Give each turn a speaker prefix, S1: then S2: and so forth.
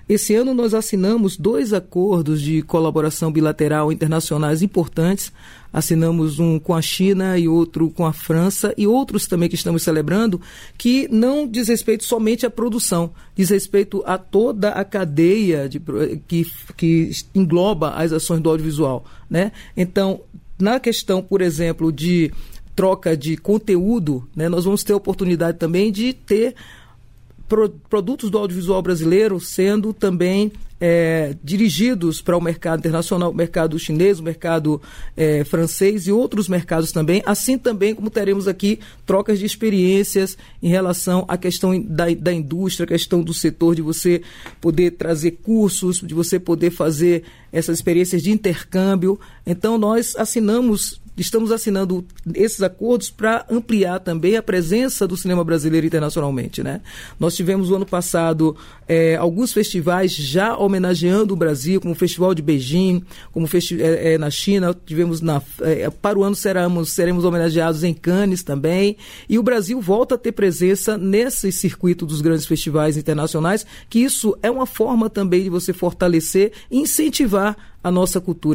S1: Esse ano nós assinamos 2 acordos de colaboração bilateral internacionais importantes. Assinamos um com a China e outro com a França e outros também que estamos celebrando, que não diz respeito somente à produção, diz respeito a toda a cadeia que engloba as ações do audiovisual, né? Então, na questão, por exemplo, de troca de conteúdo, né, nós vamos ter a oportunidade também de ter produtos do audiovisual brasileiro sendo também dirigidos para o mercado internacional, o mercado chinês, o mercado francês e outros mercados também, assim também como teremos aqui trocas de experiências em relação à questão da indústria, a questão do setor, de você poder trazer cursos, de você poder fazer essas experiências de intercâmbio. Então nós estamos assinando esses acordos para ampliar também a presença do cinema brasileiro internacionalmente, né? Nós tivemos o ano passado alguns festivais já homenageando o Brasil, como o Festival de Beijing, como na China, tivemos para o ano seremos homenageados em Cannes também, e o Brasil volta a ter presença nesse circuito dos grandes festivais internacionais, que isso é uma forma também de você fortalecer e incentivar a nossa cultura.